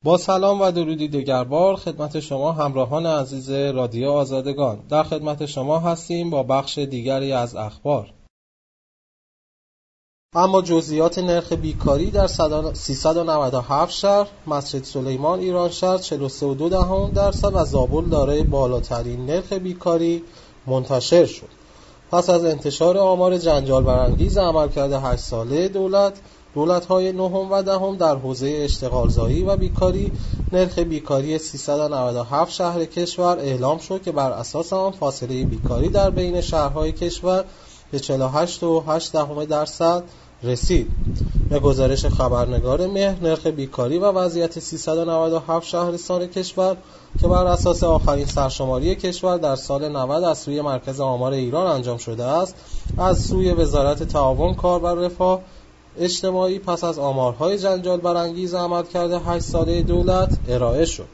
با سلام و درودی دگربار خدمت شما همراهان عزیز رادیو آزادگان. در خدمت شما هستیم با بخش دیگری از اخبار. اما جزئیات نرخ بیکاری در 397 شهر، مسجد سلیمان ایران شهر 43.2% و زابل دارای بالاترین نرخ بیکاری منتشر شد. پس از انتشار آمار جنجال برانگیز عملکرد 8 ساله دولت‌های نهم و دهم در حوزه اشتغالزایی و بیکاری، نرخ بیکاری 397 شهر کشور اعلام شد که بر اساس آن فاصله بیکاری در بین شهرهای کشور به 48.8% رسید. به گزارش خبرنگار مهر، نرخ بیکاری و وضعیت 397 شهرستان کشور که بر اساس آخرین سرشماری کشور در سال 90 از سوی مرکز آمار ایران انجام شده است، از سوی وزارت تعاون کار و رفاه اجتماعی پس از آمارهای جنجال برانگیز عملکرد 8 ساله دولت ارائه شد.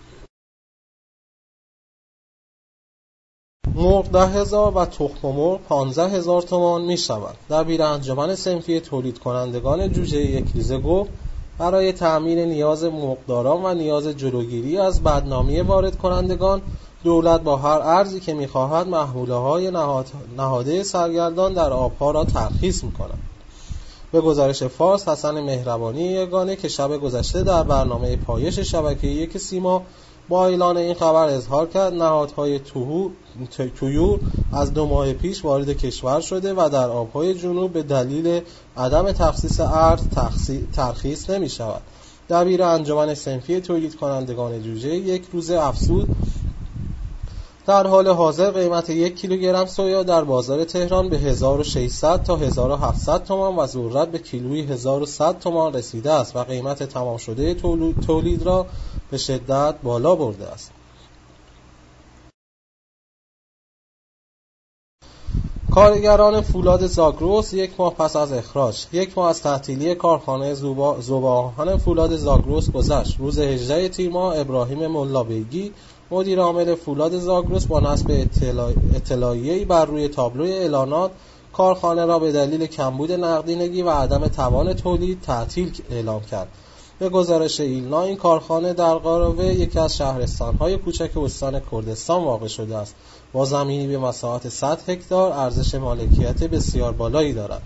مرغ 10,000 و تخم مرغ 15,000 تومان می شود. دبیر انجمن صنفی تولید کنندگان جوجه یک ریزه گفت برای تأمین نیاز مرغداران و نیاز جلوگیری از بدنامی وارد کنندگان، دولت با هر ارزی که می خواهد محموله‌های نهاده سرگردان در آبها را ترخیص می کند. به گزارش فارس، حسن مهربانی یگانه که شب گذشته در برنامه پایش شبکه یک سیما با اعلان این خبر اظهار کرد نهادهای طیور از 2 ماه پیش وارد کشور شده و در آبهای جنوب به دلیل عدم تخصیص ارز ترخیص نمی شود. دبیر انجمن صنفی تولید کنندگان جوجه یک روزه افزود در حال حاضر قیمت 1 کیلوگرم سویا در بازار تهران به 1600 تا 1700 تومان و ذرت به کیلویی 1100 تومان رسیده است و قیمت تمام شده تولید را به شدت بالا برده است. کارگران فولاد زاگرس 1 ماه پس از اخراج. 1 ماه از تعطیلی کارخانه ذوب‌آهن فولاد زاگرس گذشت. روز 18 تیر ماه ابراهیم ملابیگی مدیر عامل فولاد زاگرس با نصب اطلاعیه‌ای بر روی تابلوی اعلانات کارخانه را به دلیل کمبود نقدینگی و عدم توان تولید تعطیل اعلام کرد. به گزارش ایلنا این کارخانه در قاروه، یکی از شهرستان‌های کوچک استان کردستان واقع شده است. با زمینی به مساحت 100 هکتار ارزش مالکیت بسیار بالایی دارد.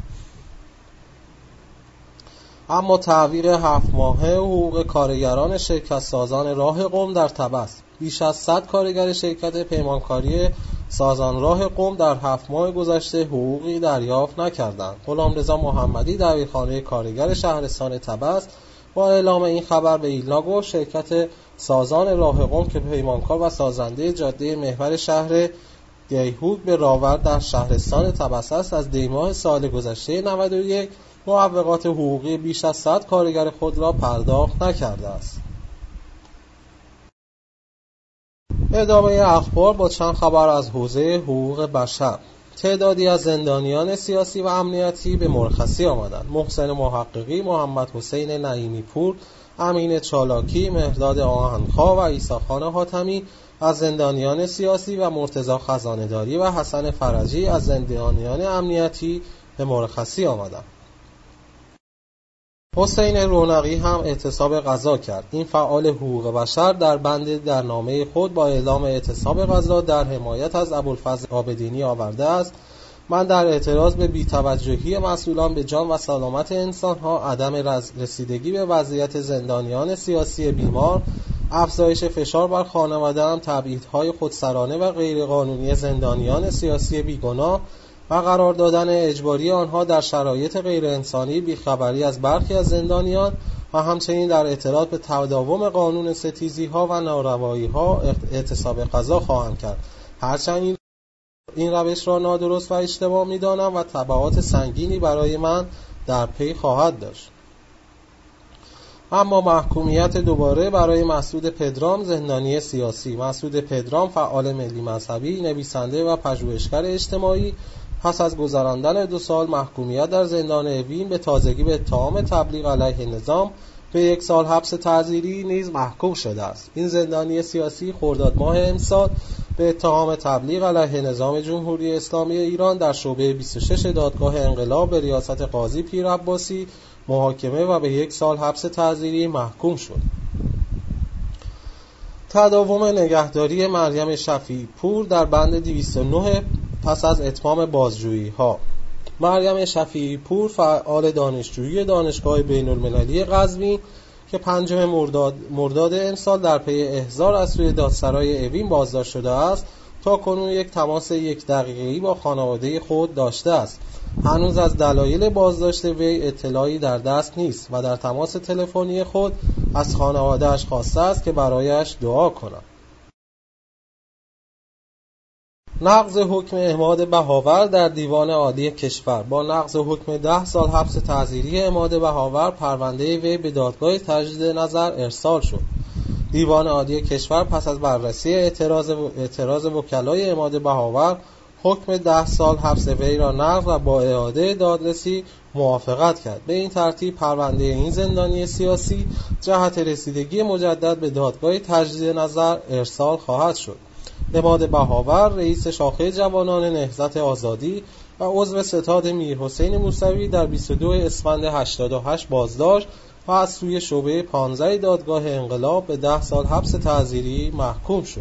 اما تعویق 7 ماهه حقوق کارگران شرکت سازان راه قم در طبس. بیش از 100 کارگر شرکت پیمانکاری سازان راه قم در 7 ماه گذشته حقوقی دریافت نکردند. غلامرضا محمدی دبیرخانه کارگر شهرستان طبس با اعلام این خبر به ایلنا گفت شرکت سازان راه قم که پیمانکار و سازنده جاده محور شهر گیهوک به راورد در شهرستان طبس است، از دیماه سال گذشته 91 معوقات حقوقی بیش از 100 کارگر خود را پرداخت نکرده است. ادامه اخبار با چند خبر از حوزه حقوق بشر. تعدادی از زندانیان سیاسی و امنیتی به مرخصی آمدند. محسن محققی، محمد حسین نعیمی پور، امین چالاکی، مهرداد آهنخواه و عیسی‌خان حاتمی از زندانیان سیاسی و مرتضی خزانه‌داری و حسن فرجی از زندانیان امنیتی به مرخصی آمدند. حسین رونقی هم اعتصاب غذا کرد. این فعال حقوق بشر در نامه خود با اعلام اعتصاب غذا در حمایت از ابوالفضل عابدینی آورده است: من در اعتراض به بی‌توجهی مسئولان به جان و سلامت انسان‌ها، عدم رسیدگی به وضعیت زندانیان سیاسی بیمار، افزایش فشار بر خانواده‌ام، تبعیدهای خودسرانه و غیرقانونی زندانیان سیاسی بیگناه و قرار دادن اجباری آنها در شرایط غیر انسانی، بیخبری از برخی از زندانیان و همچنین در اعتراض به تداوم قانون ستیزی‌ها و ناروایی‌ها اعتصاب غذا خواهم کرد. هرچند این روش را نادرست و اشتباه می‌دانم و تبعات سنگینی برای من در پی خواهد داشت. اما محکومیت دوباره برای مسعود پدرام، زندانی سیاسی. مسعود پدرام، فعال ملی مذهبی، نویسنده و پژوهشگر اجتماعی، پس از گذراندن 2 سال محکومیت در زندان اوین به تازگی به اتهام تبلیغ علیه نظام به 1 سال حبس تعزیری نیز محکوم شده است. این زندانی سیاسی خرداد ماه امسال به اتهام تبلیغ علیه نظام جمهوری اسلامی ایران در شعبه 26 دادگاه انقلاب به ریاست قاضی پیر عباسی محاکمه و به 1 سال حبس تعزیری محکوم شد. تداوم نگهداری مریم شفیعی پور در بند 209 پس از اتمام بازجویی ها. مریم شفیعی پور فعال دانشجویی دانشگاه بین‌المللی قزوین که 5 مرداد امسال در پی احضار از سوی دادسرای اوین بازداشت شده است، تا کنون یک تماس 1 دقیقه‌ای با خانواده خود داشته است. هنوز از دلایل بازداشت وی اطلاعی در دست نیست و در تماس تلفنی خود از خانواده‌اش خواسته است که برایش دعا کنند. نقض حکم عماد بهاور در دیوان عالی کشور. با نقض حکم 10 سال حبس تعزیری عماد بهاور، پرونده وی به دادگاه تجدید نظر ارسال شد. دیوان عالی کشور پس از بررسی اعتراض وکلای عماد بهاور، حکم 10 سال حبس وی را نقض و با اعاده دادرسی موافقت کرد. به این ترتیب پرونده این زندانی سیاسی جهت رسیدگی مجدد به دادگاه تجدید نظر ارسال خواهد شد. عماد بهاور رئیس شاخه جوانان نهضت آزادی و عضو ستاد میرحسین موسوی در 22 اسفند 88 بازداشت و از سوی شعبه 15 دادگاه انقلاب به 10 سال حبس تعزیری محکوم شد.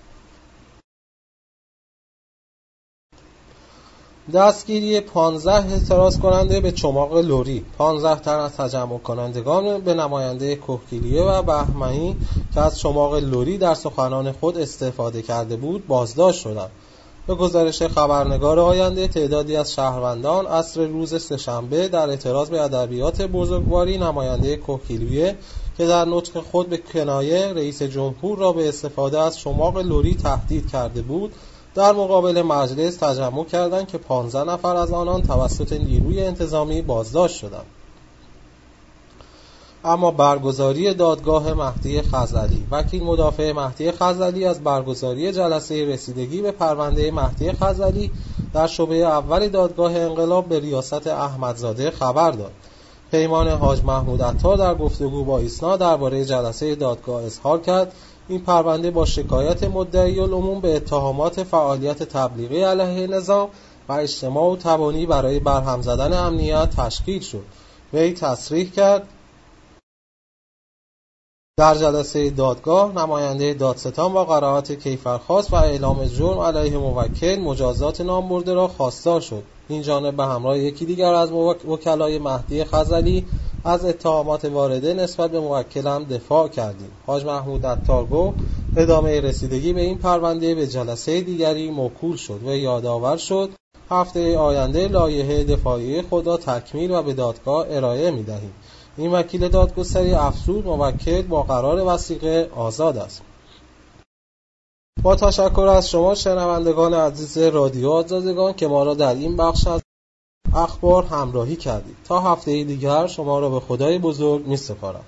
دستگیری 15 اعتراض کننده به چماق لری. 15 تن از تجمع کنندگان به نماینده کهگیلیه و بهمنی که از چماق لری در سخنان خود استفاده کرده بود بازداشت شدند. به گزارش خبرنگار آینده، تعدادی از شهروندان عصر روز سه‌شنبه در اعتراض به ادبیات بزرگواری نماینده کهگیلیه که در نطق خود به کنایه رئیس جمهور را به استفاده از چماق لری تهدید کرده بود، در مقابل مجلس تجمع کردند که 15 نفر از آنان توسط نیروی انتظامی بازداشت شدند. اما برگزاری دادگاه مهدی خزعلی. وکیل مدافع مهدی خزعلی از برگزاری جلسه رسیدگی به پرونده مهدی خزعلی در شعبه اول دادگاه انقلاب به ریاست احمدزاده خبر داد. پیمان حاج محمود عطار در گفتگو با ایسنا درباره جلسه دادگاه اظهار کرد این پرونده با شکایت مدعی العموم به اتهامات فعالیت تبلیغی علیه نظام و اجتماع و تبانی برای برهم زدن امنیت تشکیل شد. وی تصریح کرد در جلسه دادگاه نماینده دادستان با قرائت کیفرخواست و اعلام جرم علیه موکل مجازات نامبرده را خواستار شد. این جانب به همراه یکی دیگر از وکلای مهدی خزعلی از اتهامات وارده نسبت به موکل هم دفاع کردیم. حاج محمود عطار گفت ادامه رسیدگی به این پرونده به جلسه دیگری موکول شد و یادآور شد هفته آینده لایحه دفاعی خود را تکمیل و به دادگاه ارائه می‌دهیم. این وکیل دادگستری افزود موکل با قرار وثیقه آزاد است. با تشکر از شما شنوندگان عزیز رادیو آزادگان که ما را در این بخش از اخبار همراهی کردید. تا هفته دیگر شما را به خدای بزرگ می‌سپارم.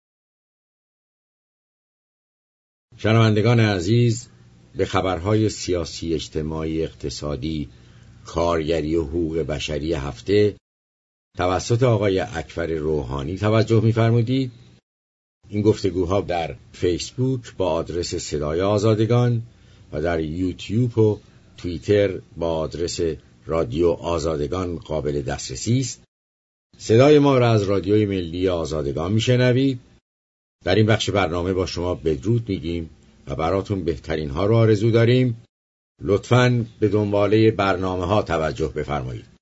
شنوندگان عزیز، به خبرهای سیاسی، اجتماعی، اقتصادی، کارگری و حقوق بشری هفته توسط آقای اکبر روحانی توجه می‌فرمودید. این گفتگوها در فیسبوک با آدرس صدای آزادگان و در یوتیوب و توییتر با آدرس رادیو آزادگان قابل دسترسی است. صدای ما را از رادیوی ملی آزادگان میشنوید. در این بخش برنامه با شما بدرود میگیم و براتون بهترین ها رو آرزو داریم. لطفاً به دنباله برنامه ها توجه بفرمایید.